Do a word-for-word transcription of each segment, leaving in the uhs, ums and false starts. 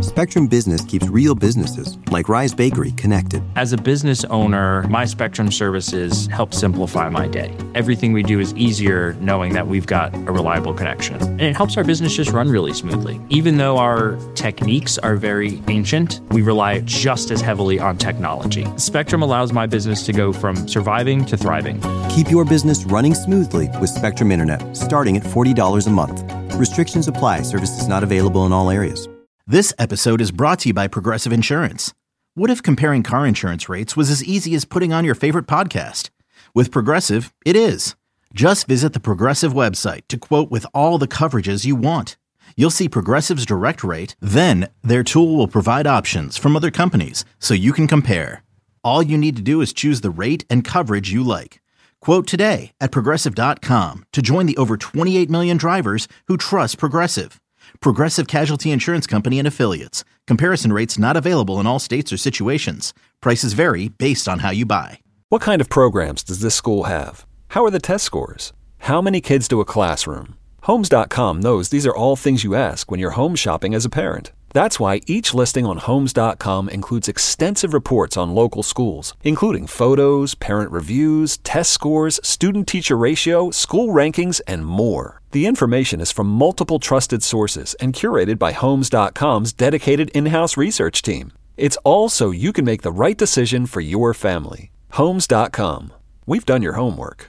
Spectrum Business keeps real businesses, like Rise Bakery, connected. As a business owner, my Spectrum services help simplify my day. Everything we do is easier knowing that we've got a reliable connection. And it helps our business just run really smoothly. Even though our techniques are very ancient, we rely just as heavily on technology. Spectrum allows my business to go from surviving to thriving. Keep your business running smoothly with Spectrum Internet, starting at forty dollars a month. Restrictions apply. Services not available in all areas. This episode is brought to you by Progressive Insurance. What if comparing car insurance rates was as easy as putting on your favorite podcast? With Progressive, it is. Just visit the Progressive website to quote with all the coverages you want. You'll see Progressive's direct rate, then their tool will provide options from other companies so you can compare. All you need to do is choose the rate and coverage you like. Quote today at Progressive dot com to join the over twenty-eight million drivers who trust Progressive. Progressive Casualty Insurance Company and Affiliates. Comparison rates not available in all states or situations. Prices vary based on how you buy. What kind of programs does this school have? How are the test scores? How many kids do a classroom? Homes dot com knows these are all things you ask when you're home shopping as a parent. That's why each listing on Homes dot com includes extensive reports on local schools, including photos, parent reviews, test scores, student-teacher ratio, school rankings, and more. The information is from multiple trusted sources and curated by Homes dot com's dedicated in-house research team. It's all so you can make the right decision for your family. Homes dot com. We've done your homework.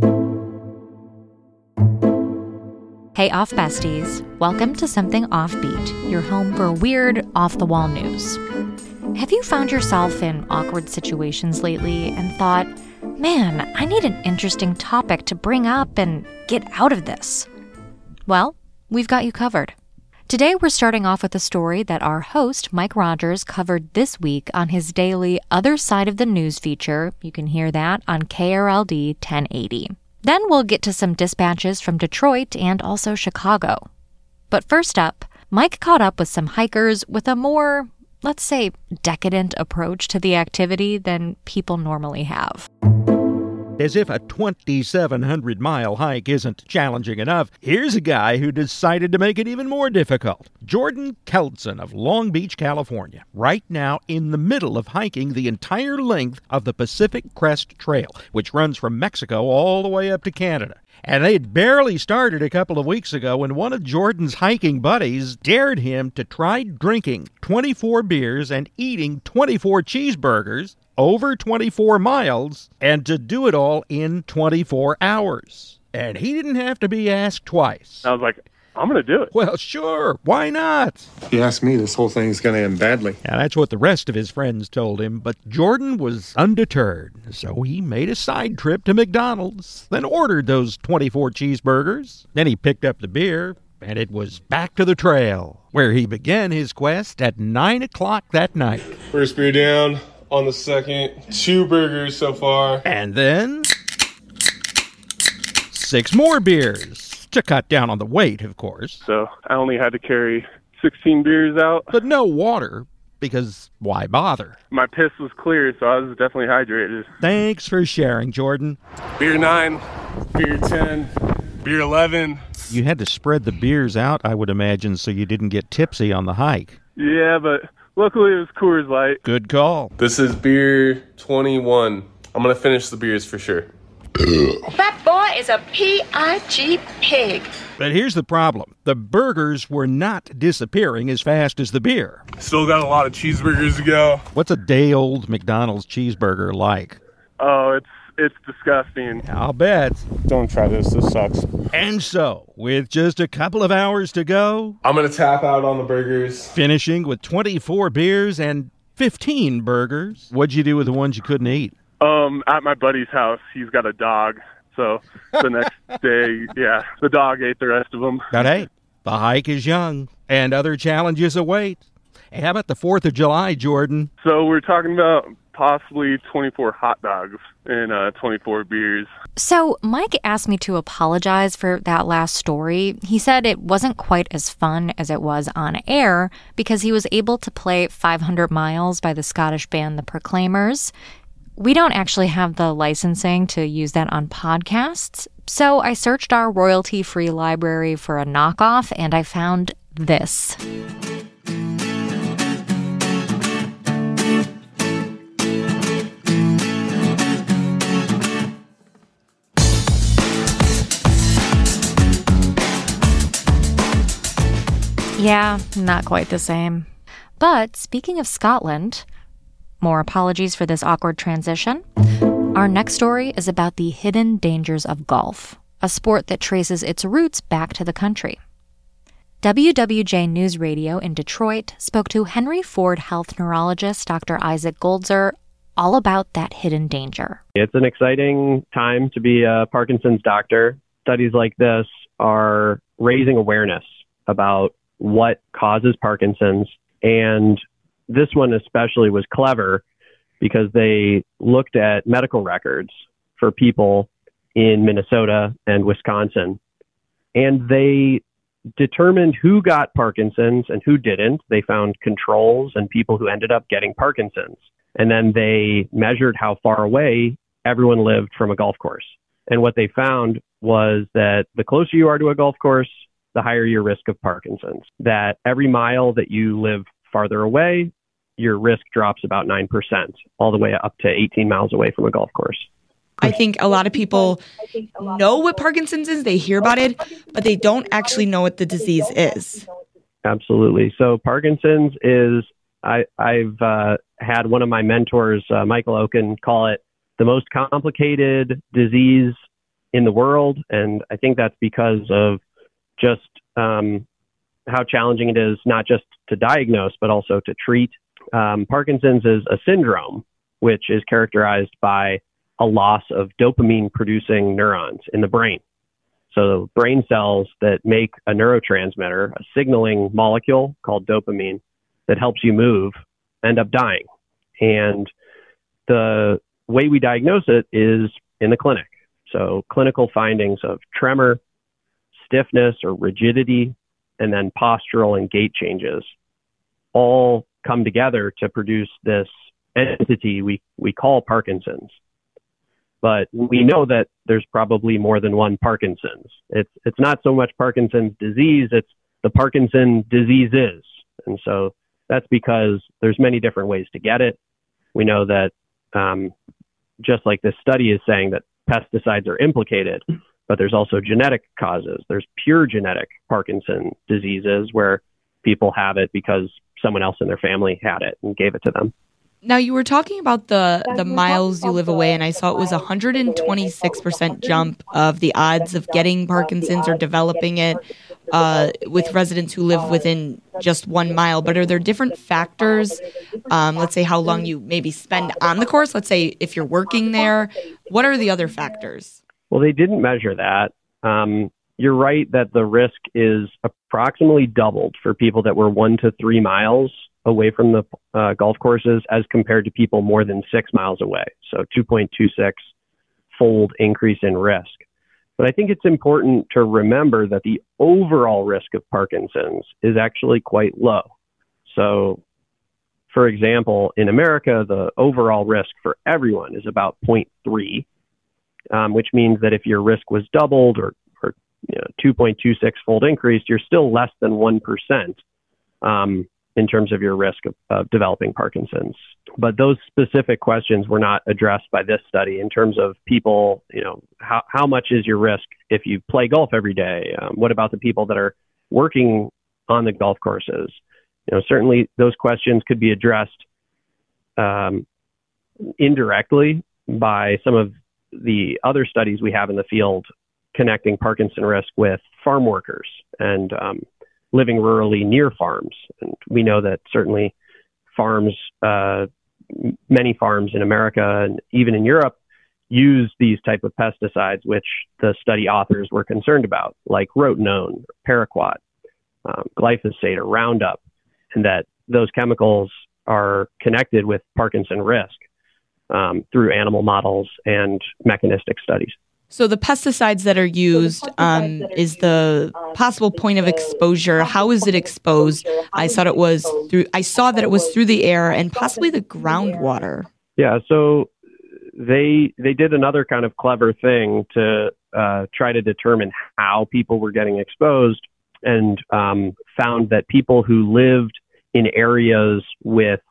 Hey, Off Besties. Welcome to Something Offbeat, your home for weird, off-the-wall news. Have you found yourself in awkward situations lately and thought, man, I need an interesting topic to bring up and get out of this? Well, we've got you covered. Today, we're starting off with a story that our host, Mike Rogers, covered this week on his daily Other Side of the News feature. You can hear that on K R L D ten eighty. Then we'll get to some dispatches from Detroit and also Chicago. But first up, Mike caught up with some hikers with a more, let's say, decadent approach to the activity than people normally have. As if a twenty-seven hundred mile hike isn't challenging enough, here's a guy who decided to make it even more difficult. Jordan Keldson of Long Beach, California, right now in the middle of hiking the entire length of the Pacific Crest Trail, which runs from Mexico all the way up to Canada. And they'd barely started a couple of weeks ago when one of Jordan's hiking buddies dared him to try drinking twenty-four beers and eating twenty-four cheeseburgers over twenty-four miles, and to do it all in twenty-four hours. And he didn't have to be asked twice. I was like, I'm going to do it. Well, sure, why not? If you ask me, this whole thing's going to end badly. Now, that's what the rest of his friends told him, but Jordan was undeterred, so he made a side trip to McDonald's, then ordered those twenty-four cheeseburgers. Then he picked up the beer, and it was back to the trail, where he began his quest at nine o'clock that night. First beer down. On the second, two burgers so far. And then six more beers to cut down on the weight, of course. So I only had to carry sixteen beers out. But no water, because why bother? My piss was clear, so I was definitely hydrated. Thanks for sharing, Jordan. Beer nine, beer ten, beer eleven. You had to spread the beers out, I would imagine, so you didn't get tipsy on the hike. Yeah, but luckily, it was Coors Light. Good call. This is beer twenty-one. I'm going to finish the beers for sure. That boy is a P I G pig. But here's the problem. The burgers were not disappearing as fast as the beer. Still got a lot of cheeseburgers to go. What's a day-old McDonald's cheeseburger like? Oh, it's it's disgusting. I'll bet. Don't try this. This sucks. And so, with just a couple of hours to go, I'm going to tap out on the burgers. Finishing with twenty-four beers and fifteen burgers. What'd you do with the ones you couldn't eat? Um, at my buddy's house, he's got a dog. So the next day, yeah, the dog ate the rest of them. But hey, the hike is young, and other challenges await. Hey, how about the fourth of July, Jordan? So we're talking about possibly twenty-four hot dogs and uh, twenty-four beers. So Mike asked me to apologize for that last story. He said it wasn't quite as fun as it was on air because he was able to play five hundred miles by the Scottish band The Proclaimers. We don't actually have the licensing to use that on podcasts, so I searched our royalty-free library for a knockoff, and I found this. Yeah, not quite the same. But speaking of Scotland, more apologies for this awkward transition. Our next story is about the hidden dangers of golf, a sport that traces its roots back to the country. W W J News Radio in Detroit spoke to Henry Ford health neurologist Doctor Isaac Goldzer all about that hidden danger. It's an exciting time to be a Parkinson's doctor. Studies like this are raising awareness about what causes Parkinson's, and this one especially was clever because they looked at medical records for people in Minnesota and Wisconsin, and they determined who got Parkinson's and who didn't. They found controls and people who ended up getting Parkinson's. And then they measured how far away everyone lived from a golf course. And what they found was that the closer you are to a golf course, the higher your risk of Parkinson's. That every mile that you live farther away, your risk drops about nine percent, all the way up to eighteen miles away from a golf course. I think a lot of people know what Parkinson's is, they hear about it, but they don't actually know what the disease is. Absolutely. So Parkinson's is, I, I've uh, had one of my mentors, uh, Michael Oken, call it the most complicated disease in the world. And I think that's because of just um, how challenging it is, not just to diagnose, but also to treat. Um, Parkinson's is a syndrome, which is characterized by a loss of dopamine-producing neurons in the brain. So brain cells that make a neurotransmitter, a signaling molecule called dopamine that helps you move, end up dying. And the way we diagnose it is in the clinic. So clinical findings of tremor, stiffness or rigidity, and then postural and gait changes all come together to produce this entity we, we call Parkinson's. But we know that there's probably more than one Parkinson's. It's it's not so much Parkinson's disease, it's the Parkinson diseases. And so that's because there's many different ways to get it. We know that um, just like this study is saying that pesticides are implicated, but there's also genetic causes. There's pure genetic Parkinson diseases where people have it because someone else in their family had it and gave it to them. Now, you were talking about the, the miles you live away, and I saw it was a one hundred twenty-six percent jump of the odds of getting Parkinson's or developing it uh, with residents who live within just one mile. But are there different factors? Um, let's say how long you maybe spend on the course. Let's say if you're working there. What are the other factors? Well, they didn't measure that. Um, you're right that the risk is approximately doubled for people that were one to three miles away from the uh, golf courses as compared to people more than six miles away. So two point two six fold increase in risk. But I think it's important to remember that the overall risk of Parkinson's is actually quite low. So, for example, in America, the overall risk for everyone is about zero point three, um, which means that if your risk was doubled or, or you know, two point two six fold increased, you're still less than one percent. Um, in terms of your risk of, of developing Parkinson's. But those specific questions were not addressed by this study in terms of people, you know, how, how much is your risk if you play golf every day? Um, what about the people that are working on the golf courses? You know, certainly those questions could be addressed um, indirectly by some of the other studies we have in the field connecting Parkinson risk with farm workers and um, living rurally near farms. And we know that certainly farms, uh, many farms in America and even in Europe use these type of pesticides, which the study authors were concerned about, like rotenone, paraquat, um, glyphosate, or Roundup, and that those chemicals are connected with Parkinson risk um, through animal models and mechanistic studies. So the pesticides that are used um, is the possible point of exposure. How is it exposed? I thought it was through. I saw that it was through the air and possibly the groundwater. Yeah. So they they did another kind of clever thing to uh, try to determine how people were getting exposed, and um, found that people who lived in areas with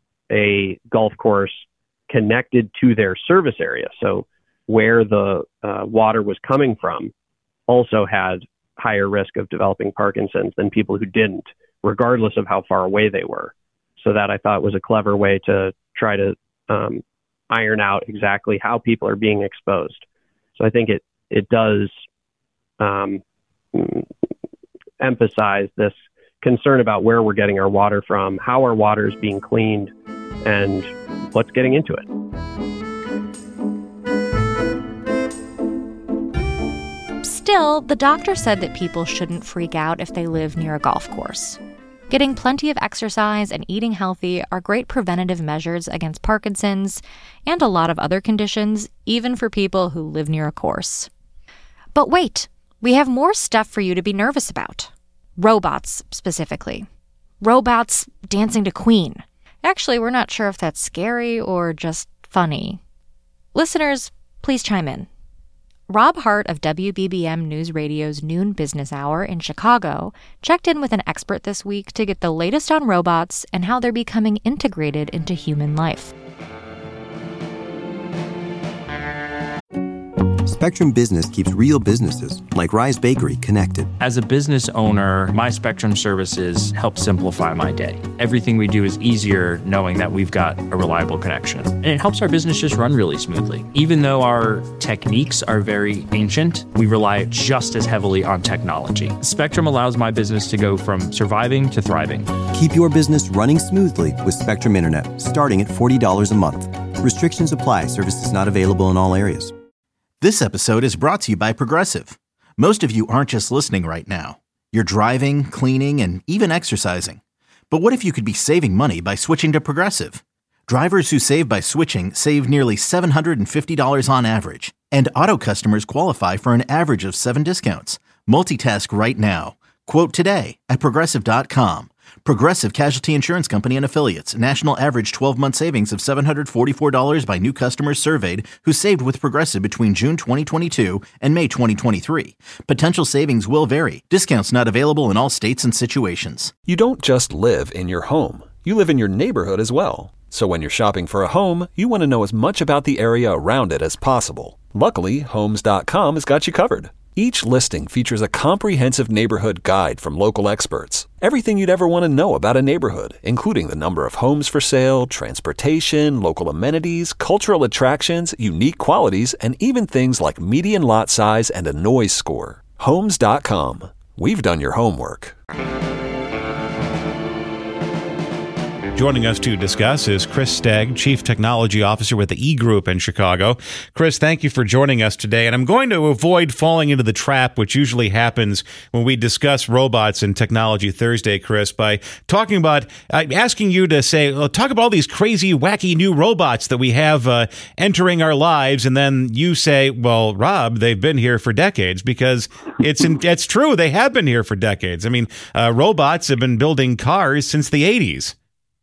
a golf course connected to their service area, so where the uh, water was coming from, also had higher risk of developing Parkinson's than people who didn't. regardless of how far away they were. So that I thought was a clever way to try to um, iron out exactly how people are being exposed. So I think it, it does um, emphasize this concern about where we're getting our water from, how our water is being cleaned, and what's getting into it. Still, the doctor said that people shouldn't freak out if they live near a golf course. Getting plenty of exercise and eating healthy are great preventative measures against Parkinson's and a lot of other conditions, even for people who live near a course. But wait, we have more stuff for you to be nervous about. Robots, specifically. Robots dancing to Queen. Actually, we're not sure if that's scary or just funny. Listeners, please chime in. Rob Hart of W B B M News Radio's Noon Business Hour in Chicago checked in with an expert this week to get the latest on robots and how they're becoming integrated into human life. Spectrum Business keeps real businesses, like Rise Bakery, connected. As a business owner, my Spectrum services help simplify my day. Everything we do is easier knowing that we've got a reliable connection. And it helps our business just run really smoothly. Even though our techniques are very ancient, we rely just as heavily on technology. Spectrum allows my business to go from surviving to thriving. Keep your business running smoothly with Spectrum Internet, starting at forty dollars a month. Restrictions apply. Services not available in all areas. This episode is brought to you by Progressive. Most of you aren't just listening right now. You're driving, cleaning, and even exercising. But what if you could be saving money by switching to Progressive? Drivers who save by switching save nearly seven hundred fifty dollars on average. And auto customers qualify for an average of seven discounts. Multitask right now. Quote today at Progressive dot com. Progressive Casualty Insurance Company and Affiliates. National average twelve-month savings of seven hundred forty-four dollars by new customers surveyed who saved with Progressive between June twenty twenty-two and May twenty twenty-three. Potential savings will vary. Discounts not available in all states and situations. You don't just live in your home. You live in your neighborhood as well. So when you're shopping for a home, you want to know as much about the area around it as possible. Luckily, Homes dot com has got you covered. Each listing features a comprehensive neighborhood guide from local experts. Everything you'd ever want to know about a neighborhood, including the number of homes for sale, transportation, local amenities, cultural attractions, unique qualities, and even things like median lot size and a noise score. Homes dot com. We've done your homework. Joining us to discuss is Chris Stagg, Chief Technology Officer with the E Group in Chicago. Chris, thank you for joining us today. And I'm going to avoid falling into the trap, which usually happens when we discuss robots and Technology Thursday, Chris, by talking about, uh, asking you to say, well, talk about all these crazy, wacky new robots that we have uh, entering our lives. And then you say, well, Rob, they've been here for decades, because it's, in, it's true. They have been here for decades. I mean, uh, robots have been building cars since the eighties.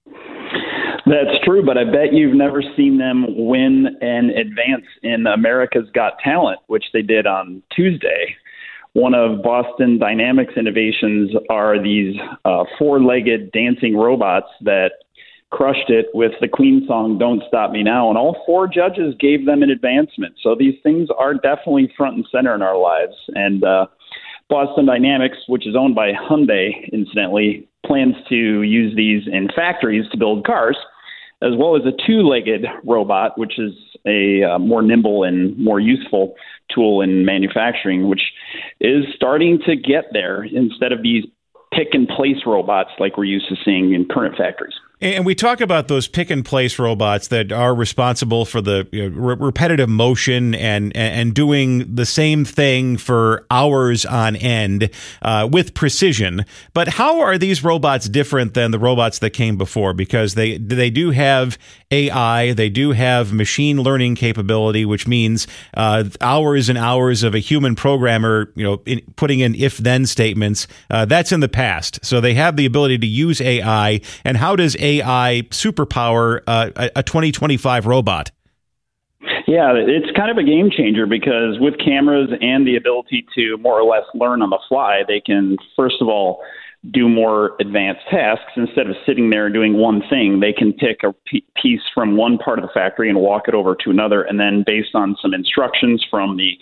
That's true, but I bet you've never seen them win an advance in America's Got Talent, which they did on Tuesday. One of Boston Dynamics' innovations are these uh, four-legged dancing robots that crushed it with the Queen song, Don't Stop Me Now, and all four judges gave them an advancement. So these things are definitely front and center in our lives. And uh, Boston Dynamics, which is owned by Hyundai, incidentally, plans to use these in factories to build cars, as well as a two-legged robot, which is a uh, more nimble and more useful tool in manufacturing, which is starting to get there instead of these pick-and-place robots like we're used to seeing in current factories. And we talk about those pick-and-place robots that are responsible for the you know, re- repetitive motion and and doing the same thing for hours on end uh, with precision. But how are these robots different than the robots that came before? Because they they do have A I, they do have machine learning capability, which means uh, hours and hours of a human programmer, you know, in, putting in if-then statements. Uh, that's in the past. So they have the ability to use A I. And how does A I A I superpower uh, a, a twenty twenty-five robot? Yeah, it's kind of a game changer because with cameras and the ability to more or less learn on the fly, they can, first of all, do more advanced tasks. Instead of sitting there and doing one thing, they can pick a p- piece from one part of the factory and walk it over to another. And then based on some instructions from the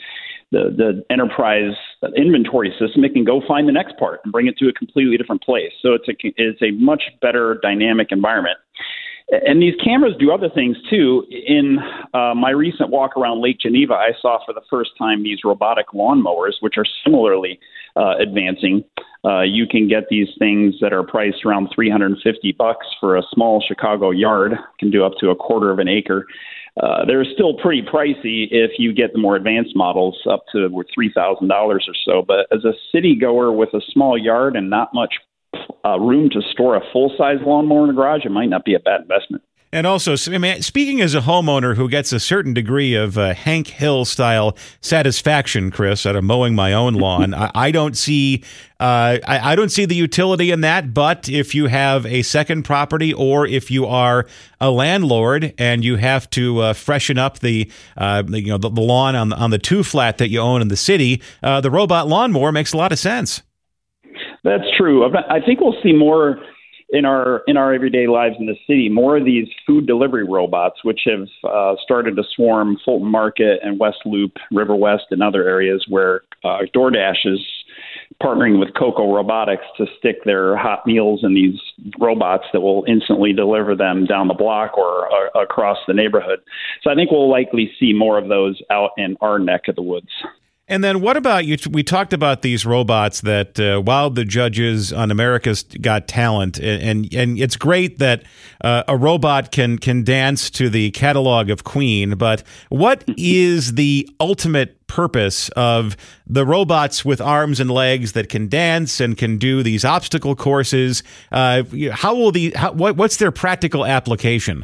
the, the enterprise inventory system, it can go find the next part and bring it to a completely different place. So it's a, it's a much better dynamic environment. And these cameras do other things, too. In uh, my recent walk around Lake Geneva, I saw for the first time these robotic lawnmowers, which are similarly uh, advancing. Uh, you can get these things that are priced around three hundred fifty bucks for a small Chicago yard, can do up to a quarter of an acre. Uh, they're still pretty pricey if you get the more advanced models, up to three thousand dollars or so. But as a city goer with a small yard and not much uh, room to store a full-size lawnmower in the garage, it might not be a bad investment. And also, I mean, speaking as a homeowner who gets a certain degree of uh, Hank Hill-style satisfaction, Chris, out of mowing my own lawn, I, I don't see, uh, I, I don't see the utility in that. But if you have a second property, or if you are a landlord and you have to uh, freshen up the, uh, the you know, the, the lawn on on the two flat that you own in the city, uh, the robot lawnmower makes a lot of sense. That's true. I think we'll see more in our in our everyday lives in the city, more of these food delivery robots, which have uh, started to swarm Fulton Market and West Loop, River West, and other areas where uh, DoorDash is partnering with Coco Robotics to stick their hot meals in these robots that will instantly deliver them down the block or uh, across the neighborhood. So I think we'll likely see more of those out in our neck of the woods. And then what about you? We talked about these robots that uh, wowed the judges on America's Got Talent, and and, and it's great that uh, a robot can can dance to the catalog of Queen. But what is the ultimate purpose of the robots with arms and legs that can dance and can do these obstacle courses? Uh, how will the how, what, what's their practical application?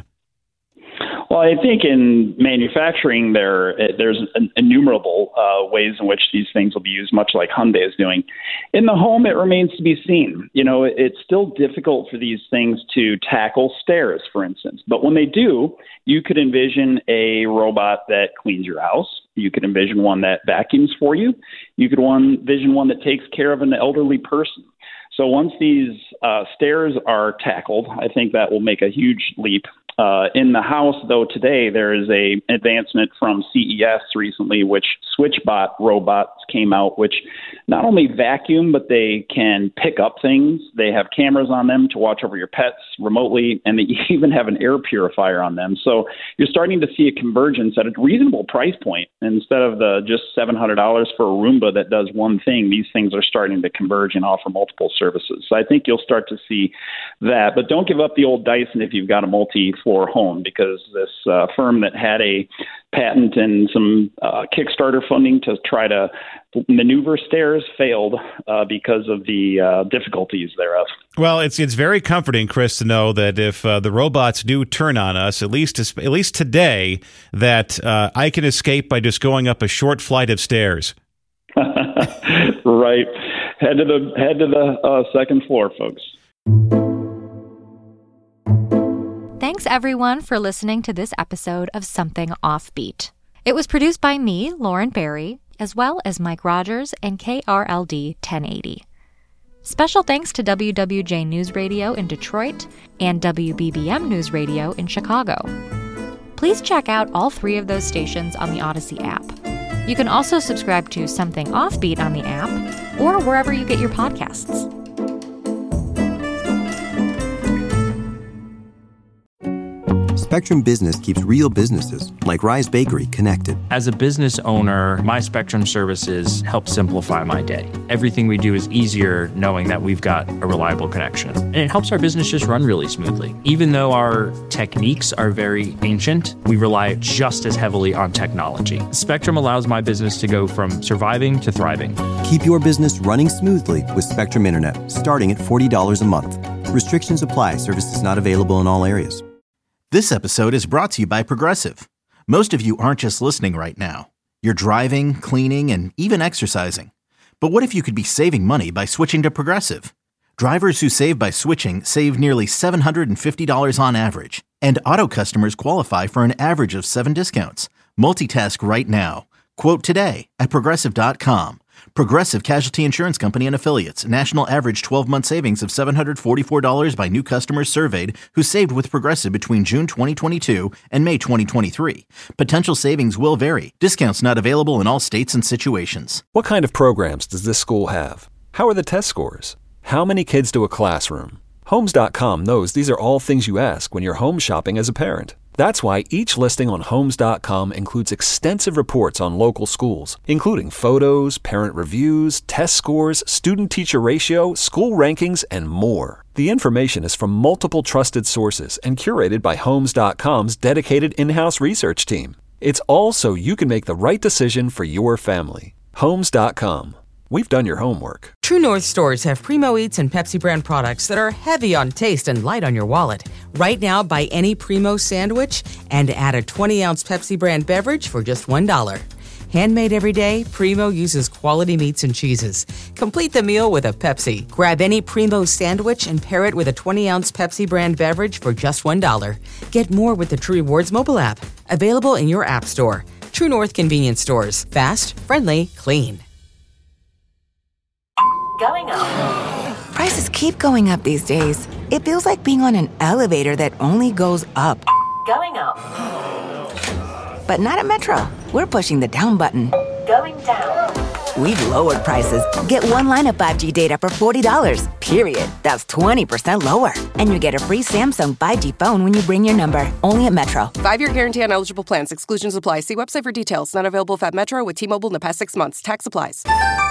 Well, I think in manufacturing, there there's innumerable uh, ways in which these things will be used, much like Hyundai is doing. In the home, it remains to be seen. You know, it's still difficult for these things to tackle stairs, for instance. But when they do, you could envision a robot that cleans your house. You could envision one that vacuums for you. You could one, envision one that takes care of an elderly person. So once these uh, stairs are tackled, I think that will make a huge leap. Uh, in the house, though, today there is a advancement from C E S recently, which SwitchBot robots came out, which not only vacuum, but they can pick up things. They have cameras on them to watch over your pets remotely, and they even have an air purifier on them. So you're starting to see a convergence at a reasonable price point. Instead of the just seven hundred dollars for a Roomba that does one thing, these things are starting to converge and offer multiple services. So I think you'll start to see that. But don't give up the old Dyson if you've got a multi-floor home, because this uh, firm that had a patent and some uh, Kickstarter funding to try to maneuver stairs failed uh, because of the uh, difficulties thereof. Well, it's it's very comforting, Chris, to know that if uh, the robots do turn on us, at least at least today, that uh, I can escape by just going up a short flight of stairs. Right, head to the head to the uh, second floor, folks. Thanks, everyone, for listening to this episode of Something Offbeat. It was produced by me, Lauren Barry, as well as Mike Rogers and K R L D ten eighty. Special thanks to W W J News Radio in Detroit and W B B M News Radio in Chicago. Please check out all three of those stations on the Odyssey app. You can also subscribe to Something Offbeat on the app or wherever you get your podcasts. Spectrum Business keeps real businesses, like Rise Bakery, connected. As a business owner, my Spectrum services help simplify my day. Everything we do is easier knowing that we've got a reliable connection. And it helps our business just run really smoothly. Even though our techniques are very ancient, we rely just as heavily on technology. Spectrum allows my business to go from surviving to thriving. Keep your business running smoothly with Spectrum Internet, starting at forty dollars a month. Restrictions apply. Services not available in all areas. This episode is brought to you by Progressive. Most of you aren't just listening right now. You're driving, cleaning, and even exercising. But what if you could be saving money by switching to Progressive? Drivers who save by switching save nearly seven hundred fifty dollars on average. And auto customers qualify for an average of seven discounts. Multitask right now. Quote today at Progressive dot com. Progressive Casualty Insurance Company and Affiliates. National average twelve-month savings of seven hundred forty-four dollars by new customers surveyed who saved with Progressive between June twenty twenty-two and May twenty twenty-three. Potential savings will vary. Discounts not available in all states and situations. What kind of programs does this school have? How are the test scores? How many kids do a classroom? Homes dot com knows these are all things you ask when you're home shopping as a parent. That's why each listing on Homes dot com includes extensive reports on local schools, including photos, parent reviews, test scores, student-teacher ratio, school rankings, and more. The information is from multiple trusted sources and curated by Homes dot com's dedicated in-house research team. It's all so you can make the right decision for your family. Homes dot com. We've done your homework. True North stores have Primo Eats and Pepsi brand products that are heavy on taste and light on your wallet. Right now, buy any Primo sandwich and add a twenty-ounce Pepsi brand beverage for just one dollar. Handmade every day, Primo uses quality meats and cheeses. Complete the meal with a Pepsi. Grab any Primo sandwich and pair it with a twenty-ounce Pepsi brand beverage for just one dollar. Get more with the True Rewards mobile app. Available in your app store. True North convenience stores. Fast, friendly, clean. Going up. Prices keep going up these days. It feels like being on an elevator that only goes up. Going up. But not at Metro. We're pushing the down button. Going down. We've lowered prices. Get one line of five G data for forty dollars, period. That's twenty percent lower. And you get a free Samsung five G phone when you bring your number. Only at Metro. Five-year guarantee on eligible plans. Exclusions apply. See website for details. Not available at Metro with T-Mobile in the past six months. Tax applies.